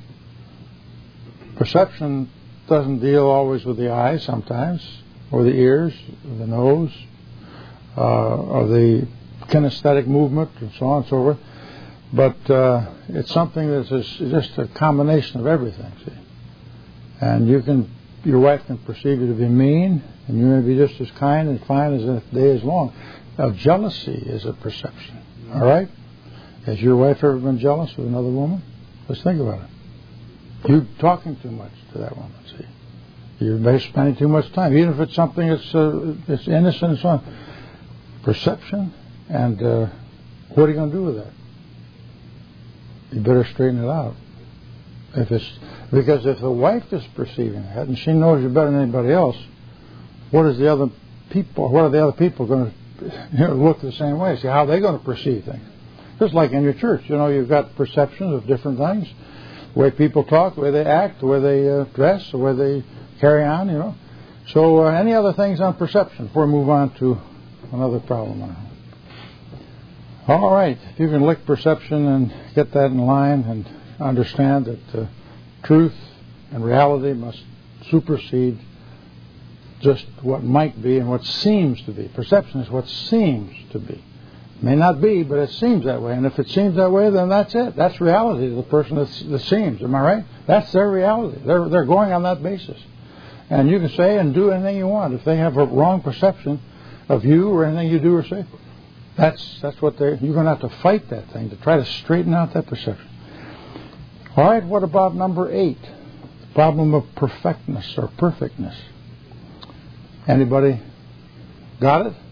Perception doesn't deal always with the eyes sometimes, or the ears, or the nose, or the kinesthetic movement, and so on and so forth. But it's something that's just a combination of everything, see. And your wife can perceive you to be mean, and you may be just as kind and fine as the day is long. Now, jealousy is a perception, all right? Has your wife ever been jealous of another woman? Let's think about it. You're talking too much to that woman, see. You're spending too much time, even if it's something that's innocent and so on. Perception, and what are you going to do with that? You better straighten it out. Because if the wife is perceiving that and she knows you better than anybody else, what are the other people going to look the same way? See, how are they going to perceive things? Just like in your church, you've got perceptions of different things, the way people talk, the way they act, the way they dress, the way they carry on, So any other things on perception before we move on to another problem? All right, if you can lick perception and get that in line and understand that truth and reality must supersede just what might be and what seems to be. Perception is what seems to be. It may not be, but it seems that way. And if it seems that way, then that's it. That's reality to the person that seems. Am I right? That's their reality. They're going on that basis. And you can say and do anything you want. If they have a wrong perception of you or anything you do or say, that's what you're going to have to fight that thing to try to straighten out that perception. All right, what about number 8? The problem of perfectness or perfectness. Anybody got it?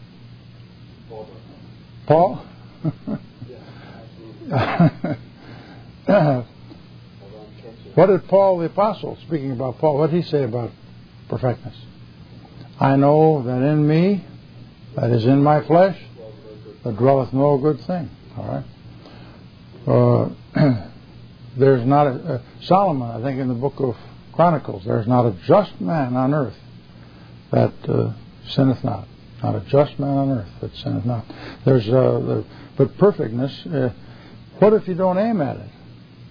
Paul? What did Paul the Apostle, speaking about Paul, what did he say about perfectness? I know that in me, that is in my flesh, there dwelleth no good thing. All right. There's not Solomon, I think in the book of Chronicles, there's not a just man on earth that sinneth not. Not a just man on earth that sinneth not. But perfectness, what if you don't aim at it?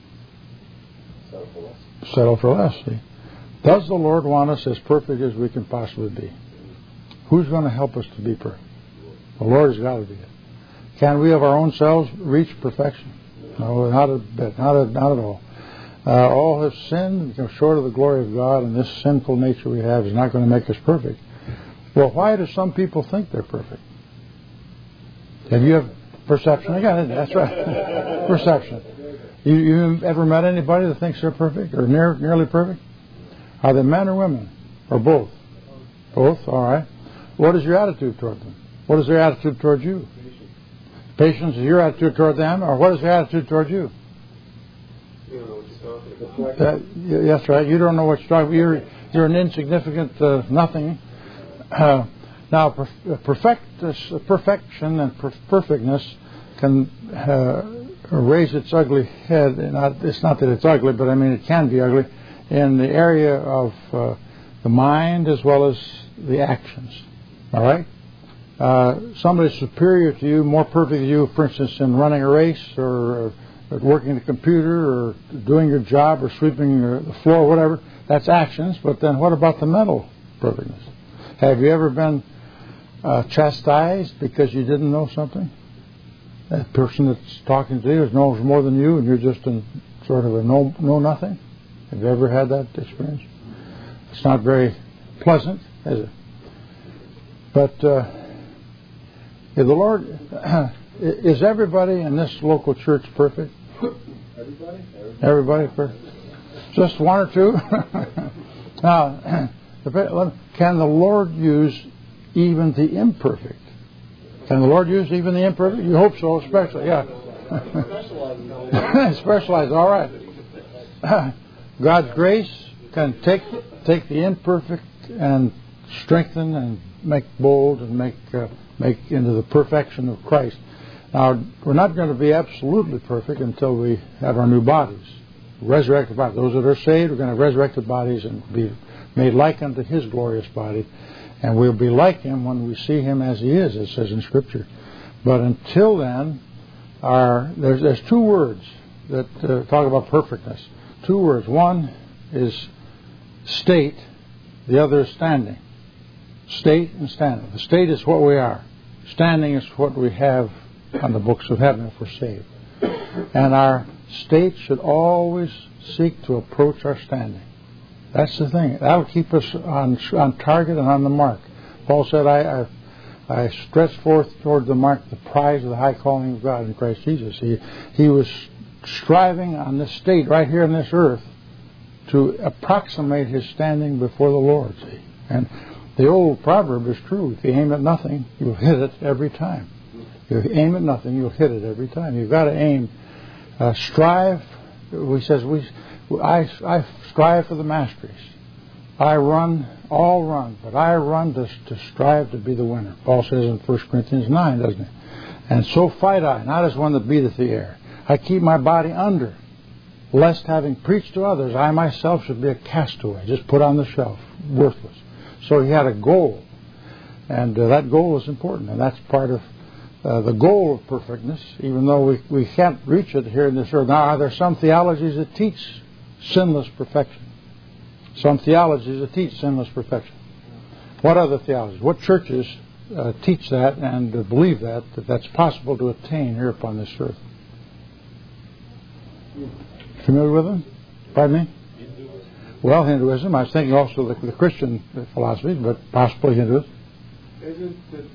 Settle for less. See? Does the Lord want us as perfect as we can possibly be? Who's going to help us to be perfect? The Lord has got to be it. Can we of our own selves reach perfection? No, not a bit. Not at all. All have sinned and come short of the glory of God, and this sinful nature we have is not going to make us perfect. Well, why do some people think they're perfect? Have you have perception? Again, that's right. Perception. You ever met anybody that thinks they're perfect or nearly perfect? Are they men or women? Or both? Both? All right. What is your attitude toward them? What is their attitude toward you? Patience is your attitude toward them, or what is their attitude toward you?
You don't know what you're talking about.
That's right. You don't know what you're talking about. You're an insignificant nothing. Now, perfection and perfectness can raise its ugly head. It's not that it's ugly, but I mean it can be ugly in the area of the mind as well as the actions. All right? Somebody superior to you, more perfect than you, for instance, in running a race or working the computer or doing your job or sweeping the floor, whatever, that's actions. But then what about the mental perfectness? Have you ever been chastised because you didn't know something? That person that's talking to you knows more than you and you're just in sort of a know-nothing? Have you ever had that experience? It's not very pleasant, is it? But the Lord, is everybody in this local church perfect? Everybody perfect? Just one or two? Now, can the Lord use even the imperfect? Can the Lord use even the imperfect? You hope so, especially, yeah. Specialized, all right. God's grace can take the imperfect and strengthen and make bold and make into the perfection of Christ. Now, we're not going to be absolutely perfect until we have our new bodies, resurrected bodies. Those that are saved are going to have resurrected bodies and be made like unto His glorious body. And we'll be like Him when we see Him as He is, it says in Scripture. But until then, there's two words that talk about perfectness. Two words. One is state, the other is standing. State and standing. The state is what we are. Standing is what we have on the books of heaven if we're saved. And our state should always seek to approach our standing. That's the thing. That'll keep us on target and on the mark. Paul said, I stretch forth toward the mark the prize of the high calling of God in Christ Jesus. He was striving on this state right here on this earth to approximate his standing before the Lord. See? And the old proverb is true. If you aim at nothing, you'll hit it every time. If you aim at nothing, you'll hit it every time. You've got to aim. Strive. I strive for the masteries. I run, but I run to strive to be the winner. Paul says in 1 Corinthians 9, doesn't he? And so fight I, not as one that beateth the air. I keep my body under, lest having preached to others, I myself should be a castaway, just put on the shelf, worthless. So he had a goal, and that goal is important, and that's part of the goal of perfectness, even though we can't reach it here in this earth. Now, there are some theologies that teach sinless perfection. Some theologies that teach sinless perfection. What other theologies? What churches teach that and believe that's possible to attain here upon this earth? Familiar with them? Pardon me? Well, Hinduism. I was thinking also the Christian philosophies, but possibly Hinduism.
Isn't it,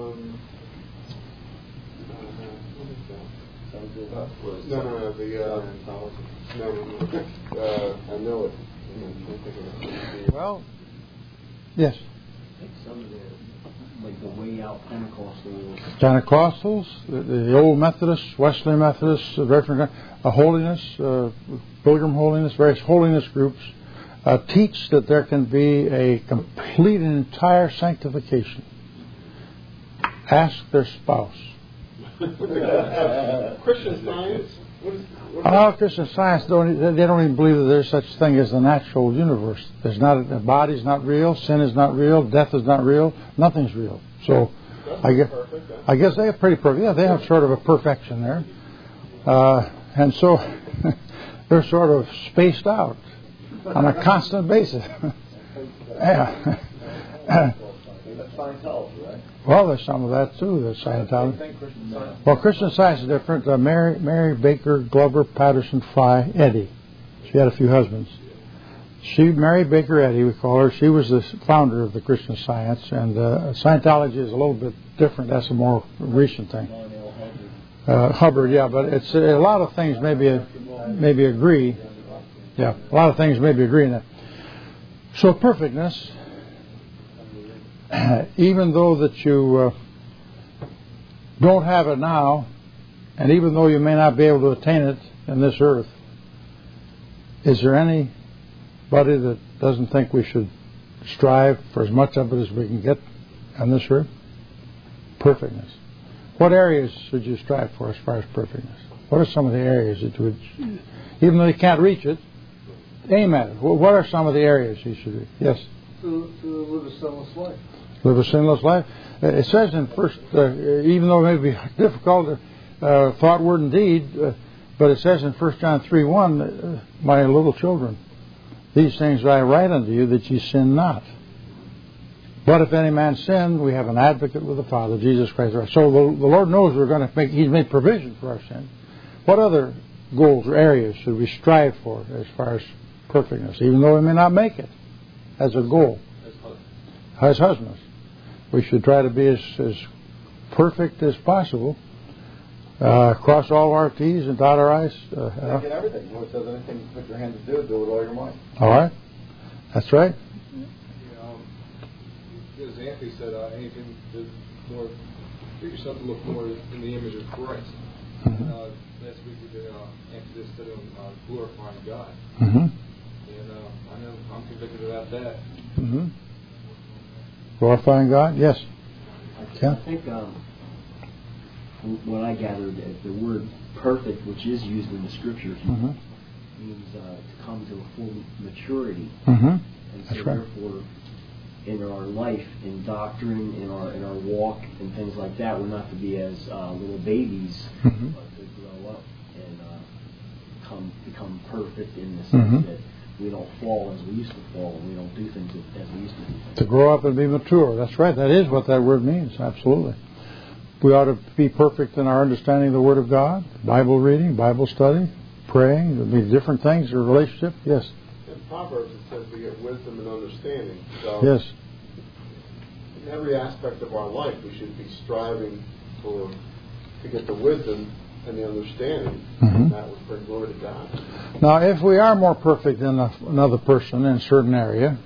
I know it.
Well, yes.
I think some of the way out
Pentecostals, the old Methodists, Wesley Methodists, Holiness, Pilgrim Holiness, various holiness groups teach that there can be a complete and entire sanctification. Ask their spouse.
Christian Science?
Christian Science they don't even believe that there's such thing as the natural universe. The body's not real, sin is not real, death is not real, nothing's real. So I guess they're pretty perfect. Yeah, they have sort of a perfection there, and so they're sort of spaced out on a constant basis. Yeah.
Scientology, right?
Well, there's some of that too. There's Scientology. Well, Christian Science is different. Mary Baker Glover Patterson Fry Eddy. She had a few husbands. Mary Baker Eddy, we call her. She was the founder of the Christian Science, and Scientology is a little bit different. That's a more recent thing. Hubbard, yeah, but it's a lot of things maybe agree. Yeah, a lot of things maybe agree in that. So perfectness. Even though that you don't have it now, and even though you may not be able to attain it in this earth, is there anybody that doesn't think we should strive for as much of it as we can get on this earth? Perfectness. What areas should you strive for as far as perfectness? What are some of the areas that you would, even though you can't reach it, aim at it? What are some of the areas you should reach? Yes?
To live a sinless life.
Live a sinless life. It says in first, even though it may be difficult, thought, word, and deed, but it says in 1 John 3:1, my little children, these things I write unto you that ye sin not. But if any man sin, we have an advocate with the Father, Jesus Christ. So the Lord knows we're going to He's made provision for our sin. What other goals or areas should we strive for as far as perfectness, even though we may not make it as a goal? As husbands. We should try to be as perfect as possible. Cross all our T's and dot our I's.
Think in everything. When it says anything you put your hand to do it with all your might.
All right. That's right.
As Anthony said, anything to more, get yourself to look more in the image of Christ.
Mm-hmm.
Last week we did Anthony study on glorifying God.
Mm-hmm.
And I know I'm convicted about that.
Mm-hmm. Glorifying God? Yes.
I think what I gathered, the word perfect, which is used in the scriptures,
mm-hmm.
means to come to a full maturity.
Mm-hmm.
And
That's
so
right.
therefore, in our life, in doctrine, in our walk, and things like that, we're not to be as little babies,
mm-hmm.
but to grow up and become perfect in the sense
mm-hmm.
that we don't fall as we used to fall, and we don't do things as we used to do.
To grow up and be mature. That's right. That is what that word means. Absolutely. We ought to be perfect in our understanding of the Word of God, Bible reading, Bible study, praying. There'll be different things, your relationship. Yes.
In Proverbs it says we get wisdom and understanding. So
yes.
In every aspect of our life we should be striving to get the wisdom and the understanding,
mm-hmm.
and that would bring glory to God.
Now, if we are more perfect than another person in a certain area,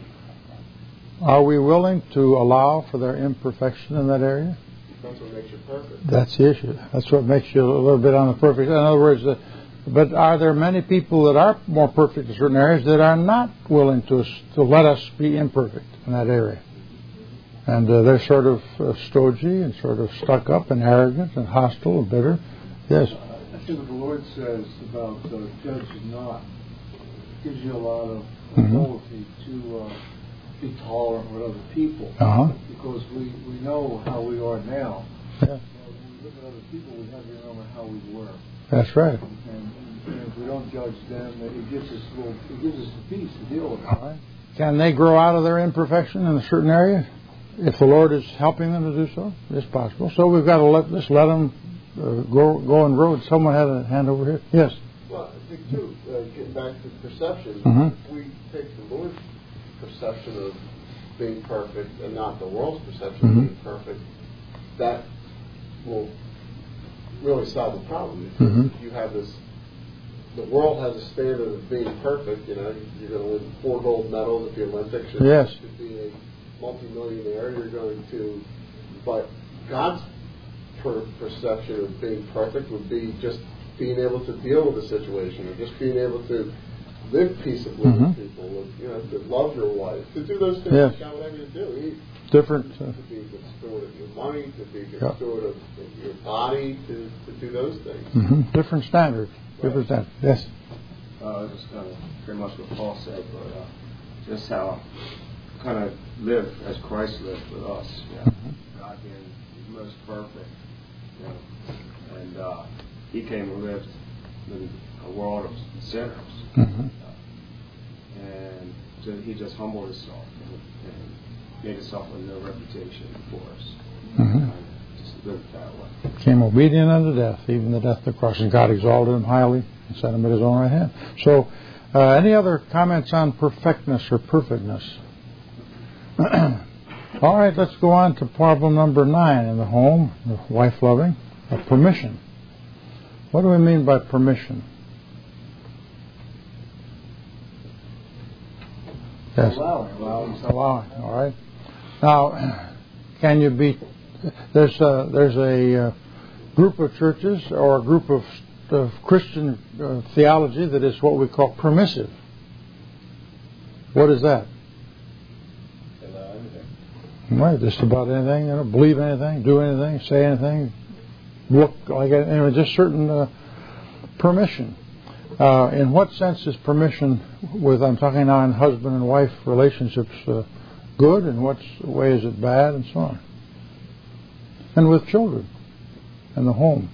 are we willing to allow for their imperfection in that area?
That's what makes you perfect.
That's the issue. That's what makes you a little bit on the perfect. In other words, but are there many people that are more perfect in certain areas that are not willing to let us be imperfect in that area? And they're sort of stodgy and sort of stuck up and arrogant and hostile and bitter. Yes.
I think what the Lord says about judge not gives you a lot of
mm-hmm.
ability to be tolerant with other people.
Uh-huh.
Because we know how we are now.
Yeah.
So when we look at other people, we have to remember how we were.
That's right.
And if we don't judge them, it gives us the peace to deal with it.
All right. Can they grow out of their imperfection in a certain area if the Lord is helping them to do so? It's possible. So we've got to let them go and grow. Someone had a hand over here. Yes.
Well, I think too, getting back to perception,
mm-hmm.
if we take the Lord's perception of being perfect and not the world's perception
mm-hmm.
of being perfect, that will really solve the problem. Because
mm-hmm.
if you have this, the world has a standard of being perfect. You're going to win 4 gold medals at the Olympics. You're
yes.
going to be a multimillionaire. You're going to, but God's perception of being perfect would be just being able to deal with the situation, or just being able to live peaceably
mm-hmm.
with people, to love your wife, to do those things.
Yes.
God would have you to do.
Different.
To be a good steward of your money, to be a good
yeah.
steward of your body, to do those things.
Mm-hmm. Different standards.
Right.
Different standards. Yes.
Just kind of pretty much what Paul said, but just how kind of live as Christ lived with us.
Mm-hmm.
God being most perfect, and He came and lived in a world of sinners,
mm-hmm.
And so He just humbled Himself and made Himself with no reputation for us.
Mm-hmm.
Just lived that way.
Became obedient unto death, even the death of the cross. And God exalted Him highly and set Him at His own right hand. So, any other comments on perfectness or perfectness? All right, let's go on to problem number 9 in the home, the wife loving, permission. What do we mean by permission? Yes.
Allowing.
Allowing. All right. Now, can you be? There's a group of churches or a group of Christian theology that is what we call permissive. What is that?
Allow anything.
Right, just about anything. Believe anything, do anything, say anything, look like it. Just certain permission. In what sense is permission, I'm talking now in husband and wife relationships, good? In what way is it bad, and so on? And with children in the home.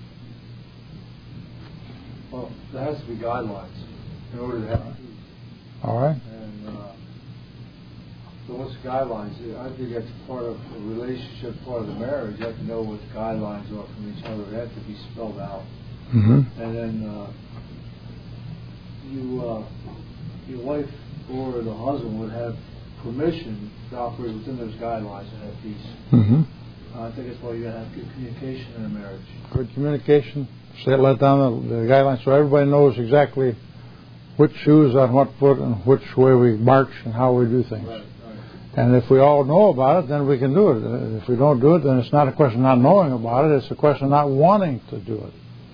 Well, there has to be guidelines in order to have peace.
All right.
And so what's guidelines? I think that's part of a relationship, part of the marriage. You have to know what the guidelines are from each other. They have to be spelled out.
Mm-hmm.
And then your wife or the husband would have permission to operate within those guidelines and have peace.
Mm-hmm.
I think that's why you have good communication in a marriage.
Good communication. Let down the guidelines so everybody knows exactly which shoes on what foot and which way we march and how we do things.
Right.
And if we all know about it, then we can do it. If we don't do it, then it's not a question of not knowing about it. It's a question of not wanting to do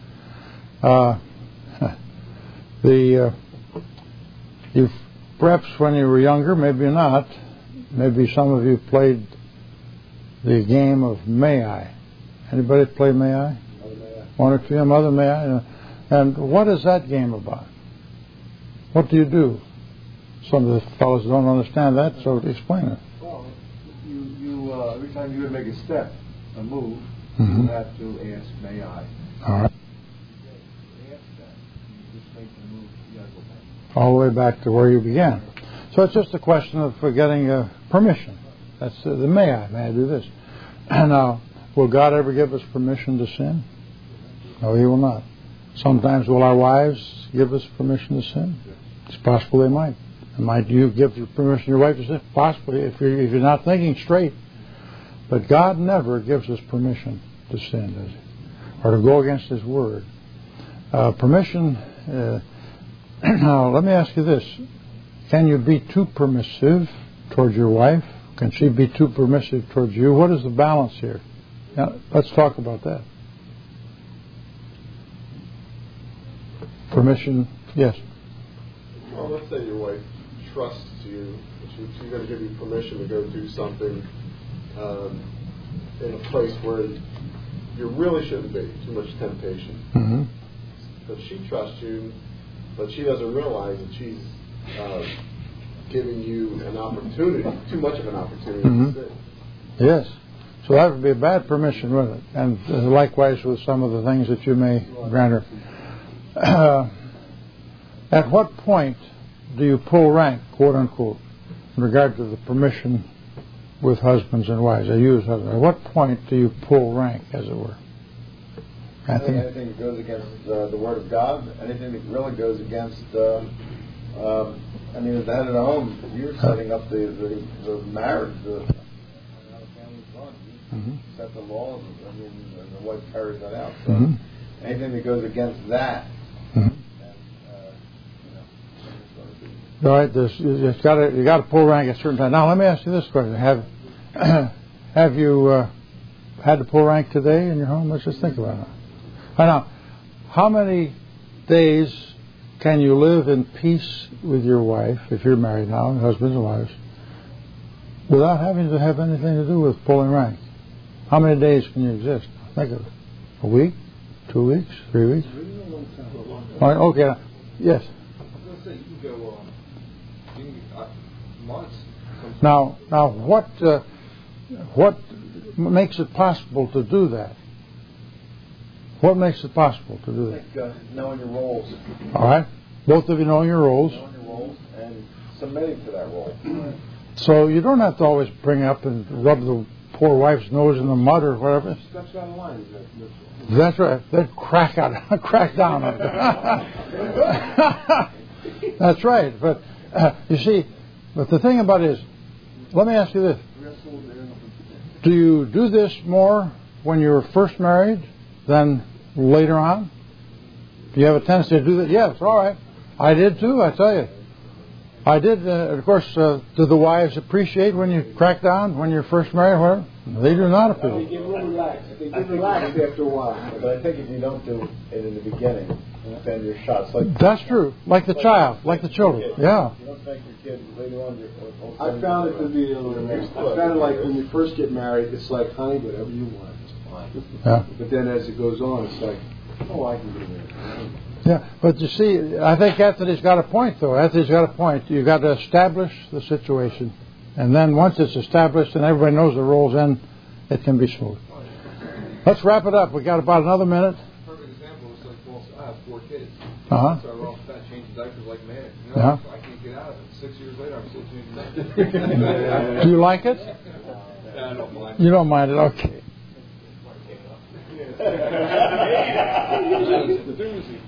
it. You perhaps when you were younger, maybe not. Maybe some of you played the game of May I. Anybody play May I? One or two of them, Mother May I. And what is that game about? What do you do? Some of the fellows don't understand that, so explain it.
Well, you every time you would make a step, a move,
Mm-hmm.
you have to ask, may I?
All right.
You ask that, you just make the move, you gotta go back.
All the way back to where you began. So it's just a question of getting permission. That's the may I do this? Now, will God ever give us permission to sin? No, He will not. Sometimes will our wives give us permission to sin? It's possible they might. And might you give permission to your wife to sin? Possibly, if you're not thinking straight. But God never gives us permission to sin, does He? Or to go against His Word. Permission... Now, let me ask you this. Can you be too permissive towards your wife? Can she be too permissive towards you? What is the balance here? Now, let's talk about that. Permission, yes.
Well, let's say your wife trusts you. She's going to give you permission to go do something in a place where you really shouldn't be. Too much temptation.
Mm-hmm.
But she trusts you, but she doesn't realize that she's giving you an opportunity, too much of an opportunity to sin.
Yes. So that would be a bad permission, wouldn't it? And likewise with some of the things that you may grant her. At what point do you pull rank, quote unquote, in regard to the permission with husbands and wives? I use husbands. At what point do you pull rank, as it were? Anthony?
Anything that goes against the Word of God, anything that really goes against, as the head of the home, you're setting up the marriage, how the family's run. You set the laws, and the wife carries that out. So anything that goes against that,
All right, you got to pull rank at a certain time. Now, let me ask you this question: Have you had to pull rank today in your home? Let's just think about it. Now, how many days can you live in peace with your wife, if you're married now, husbands and wives, without having to have anything to do with pulling rank? How many days can you exist? Think of it. A week? 2 weeks? 3 weeks? All right, okay. Yes.
Months.
Now, what makes it possible to do that? What makes it possible to do that?
Knowing your roles.
All right, both of you knowing your roles.
Knowing your roles and submitting to that role.
So you don't have to always bring up and rub the poor wife's nose in the mud or whatever.
Steps out of line.
That's right. Then crack down on it. That's right. But you see. But the thing about it is, let me ask you this. Do you do this more when you were first married than later on? Do you have a tendency to do that? Yes, all right. I did too, I tell you. I did, of course, do the wives appreciate when you crack down when you're first married or whatever? They do not appreciate.
They get relaxed. They get relaxed after a while.
But I think if you don't do it in the beginning, then your shot's like...
That's true. Like the child, like the children. Yeah.
You don't thank your kid later on.
I found it to be a little mixed. I found it like when you first get married, it's like, honey, whatever you want, it's fine.
Yeah.
But then as it goes on, it's like, oh, I can do that.
Yeah, but you see, I think Anthony's got a point, though. Anthony's got a point. You've got to establish the situation. And then once it's established and everybody knows the roles in, it can be smooth. Let's wrap it up. We've got about another minute.
Perfect example is like, well, I have 4 kids.
Uh-huh.
So I off that changing diapers like man.
Yeah.
I can't get out of it. 6 years later, I'm still changing diapers.
Do you like it?
I don't mind.
You don't mind it, okay.
The doozy.